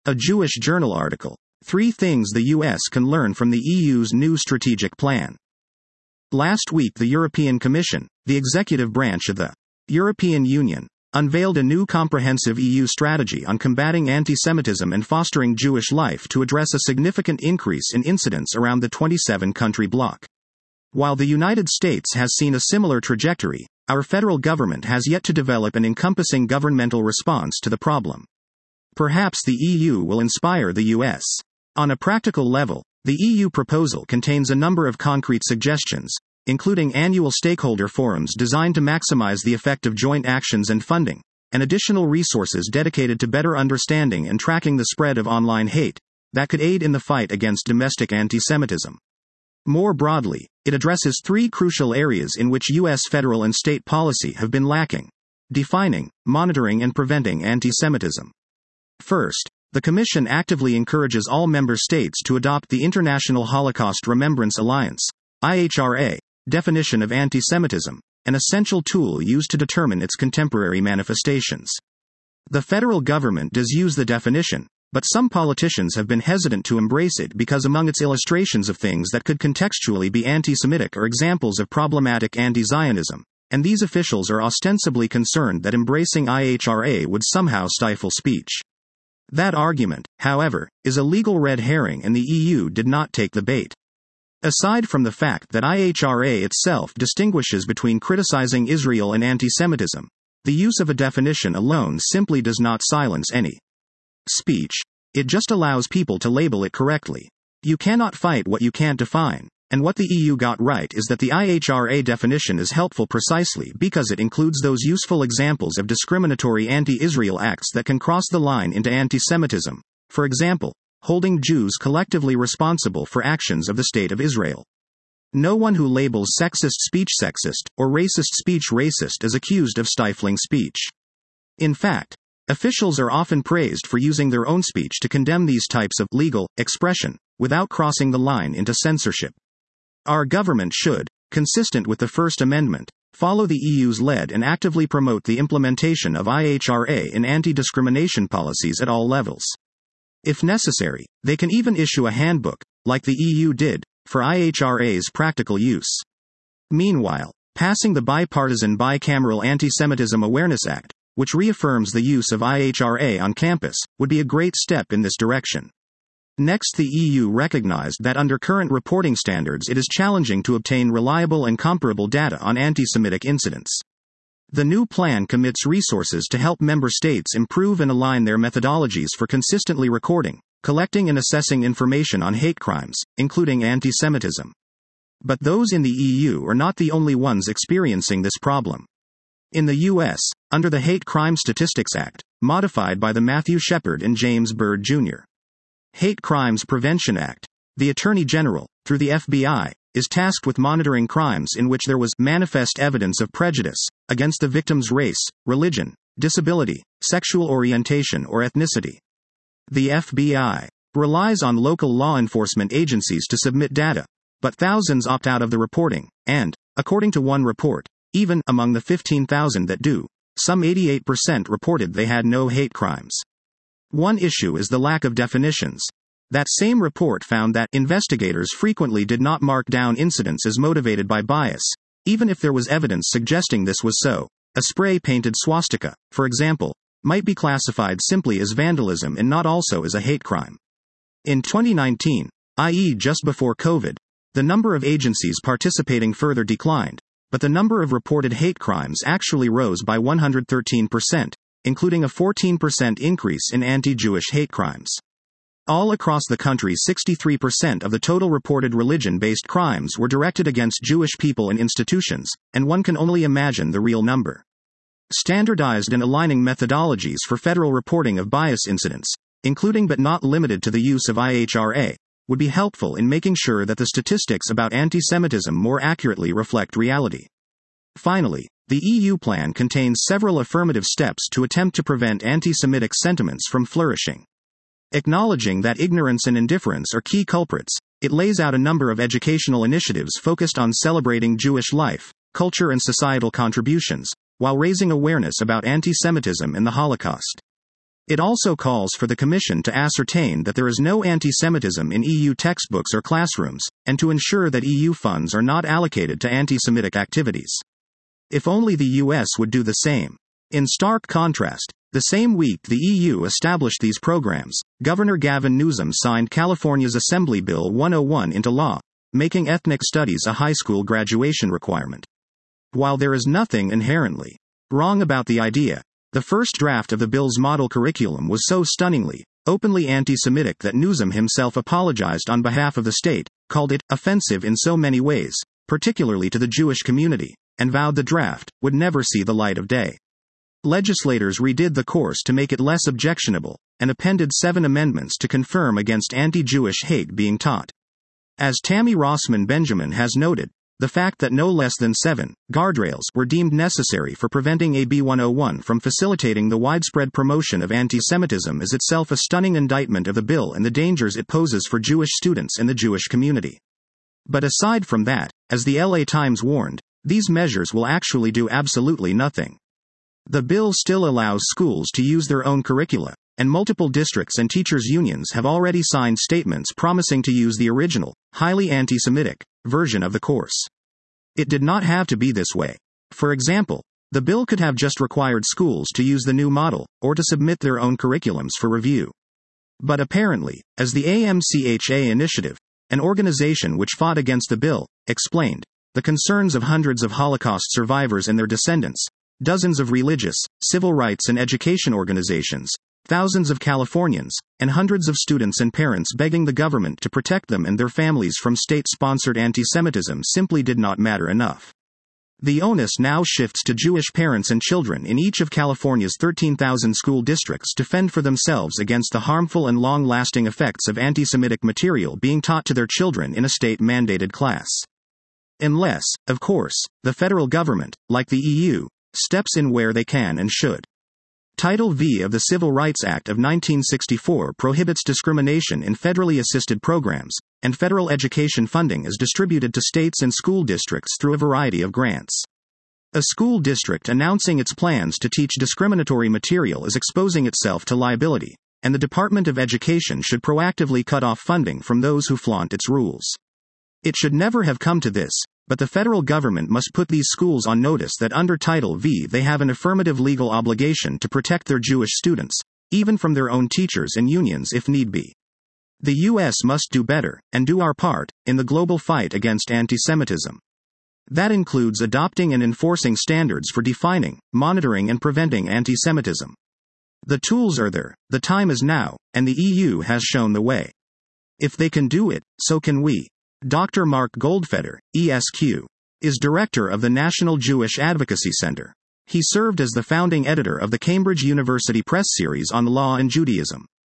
A Jewish Journal article. 3 things the US can learn from the EU's new strategic plan. Last week, the European Commission, the executive branch of the European Union, unveiled a new comprehensive EU strategy on combating anti-Semitism and fostering Jewish life to address a significant increase in incidents around the 27-country bloc. While the United States has seen a similar trajectory, our federal government has yet to develop an encompassing governmental response to the problem. Perhaps the EU will inspire the US. On a practical level, the EU proposal contains a number of concrete suggestions, including annual stakeholder forums designed to maximize the effect of joint actions and funding, and additional resources dedicated to better understanding and tracking the spread of online hate that could aid in the fight against domestic anti-Semitism. More broadly, it addresses 3 crucial areas in which US federal and state policy have been lacking: defining, monitoring, and preventing anti-Semitism. First, the Commission actively encourages all member states to adopt the International Holocaust Remembrance Alliance (IHRA) definition of anti-Semitism, an essential tool used to determine its contemporary manifestations. The federal government does use the definition, but some politicians have been hesitant to embrace it because among its illustrations of things that could contextually be anti-Semitic are examples of problematic anti-Zionism, and these officials are ostensibly concerned that embracing IHRA would somehow stifle speech. That argument, however, is a legal red herring, and the EU did not take the bait. Aside from the fact that IHRA itself distinguishes between criticizing Israel and anti-Semitism, the use of a definition alone simply does not silence any speech. It just allows people to label it correctly. You cannot fight what you can't define, and what the EU got right is that the IHRA definition is helpful precisely because it includes those useful examples of discriminatory anti-Israel acts that can cross the line into anti-Semitism. For example, holding Jews collectively responsible for actions of the State of Israel. No one who labels sexist speech sexist, or racist speech racist is accused of stifling speech. In fact, officials are often praised for using their own speech to condemn these types of legal expression, without crossing the line into censorship. Our government should, consistent with the First Amendment, follow the EU's lead and actively promote the implementation of IHRA in anti-discrimination policies at all levels. If necessary, they can even issue a handbook, like the EU did, for IHRA's practical use. Meanwhile, passing the bipartisan Bicameral Anti-Semitism Awareness Act, which reaffirms the use of IHRA on campus, would be a great step in this direction. Next, the EU recognized that under current reporting standards it is challenging to obtain reliable and comparable data on anti-Semitic incidents. The new plan commits resources to help member states improve and align their methodologies for consistently recording, collecting and assessing information on hate crimes, including anti-Semitism. But those in the EU are not the only ones experiencing this problem. In the US, under the Hate Crime Statistics Act, modified by the Matthew Shepard and James Byrd Jr. Hate Crimes Prevention Act, the Attorney General, through the FBI, is tasked with monitoring crimes in which there was manifest evidence of prejudice against the victim's race, religion, disability, sexual orientation, or ethnicity. The FBI relies on local law enforcement agencies to submit data, but thousands opt out of the reporting, and, according to one report, even among the 15,000 that do, some 88% reported they had no hate crimes. One issue is the lack of definitions. That same report found that investigators frequently did not mark down incidents as motivated by bias, even if there was evidence suggesting this was so. A spray-painted swastika, for example, might be classified simply as vandalism and not also as a hate crime. In 2019, i.e. just before COVID, the number of agencies participating further declined, but the number of reported hate crimes actually rose by 113%, including a 14% increase in anti-Jewish hate crimes. All across the country, 63% of the total reported religion-based crimes were directed against Jewish people and institutions, and one can only imagine the real number. Standardized and aligning methodologies for federal reporting of bias incidents, including but not limited to the use of IHRA, would be helpful in making sure that the statistics about anti-Semitism more accurately reflect reality. Finally, the EU plan contains several affirmative steps to attempt to prevent anti-Semitic sentiments from flourishing. Acknowledging that ignorance and indifference are key culprits, it lays out a number of educational initiatives focused on celebrating Jewish life, culture and societal contributions, while raising awareness about anti-Semitism and the Holocaust. It also calls for the Commission to ascertain that there is no anti-Semitism in EU textbooks or classrooms, and to ensure that EU funds are not allocated to anti-Semitic activities. If only the US would do the same. In stark contrast, the same week the EU established these programs, Governor Gavin Newsom signed California's Assembly Bill 101 into law, making ethnic studies a high school graduation requirement. While there is nothing inherently wrong about the idea, the first draft of the bill's model curriculum was so stunningly, openly anti-Semitic that Newsom himself apologized on behalf of the state, called it offensive in so many ways, particularly to the Jewish community, and vowed the draft would never see the light of day. Legislators redid the course to make it less objectionable, and appended 7 amendments to confirm against anti-Jewish hate being taught. As Tammy Rossman Benjamin has noted, the fact that no less than 7 guardrails were deemed necessary for preventing AB 101 from facilitating the widespread promotion of anti-Semitism is itself a stunning indictment of the bill and the dangers it poses for Jewish students and the Jewish community. But aside from that, as the LA Times warned, these measures will actually do absolutely nothing. The bill still allows schools to use their own curricula, and multiple districts and teachers' unions have already signed statements promising to use the original, highly anti-Semitic version of the course. It did not have to be this way. For example, the bill could have just required schools to use the new model, or to submit their own curriculums for review. But apparently, as the AMCHA Initiative, an organization which fought against the bill, explained, the concerns of hundreds of Holocaust survivors and their descendants, dozens of religious, civil rights and education organizations, thousands of Californians, and hundreds of students and parents begging the government to protect them and their families from state-sponsored anti-Semitism simply did not matter enough. The onus now shifts to Jewish parents and children in each of California's 13,000 school districts to fend for themselves against the harmful and long-lasting effects of anti-Semitic material being taught to their children in a state-mandated class. Unless, of course, the federal government, like the EU, steps in where they can and should. Title V of the Civil Rights Act of 1964 prohibits discrimination in federally assisted programs, and federal education funding is distributed to states and school districts through a variety of grants. A school district announcing its plans to teach discriminatory material is exposing itself to liability, and the Department of Education should proactively cut off funding from those who flaunt its rules. It should never have come to this, but the federal government must put these schools on notice that under Title V they have an affirmative legal obligation to protect their Jewish students, even from their own teachers and unions if need be. The U.S. must do better, and do our part, in the global fight against anti-Semitism. That includes adopting and enforcing standards for defining, monitoring and preventing anti-Semitism. The tools are there, the time is now, and the EU has shown the way. If they can do it, so can we. Dr. Mark Goldfeder, ESQ, is director of the National Jewish Advocacy Center. He served as the founding editor of the Cambridge University Press series on law and Judaism.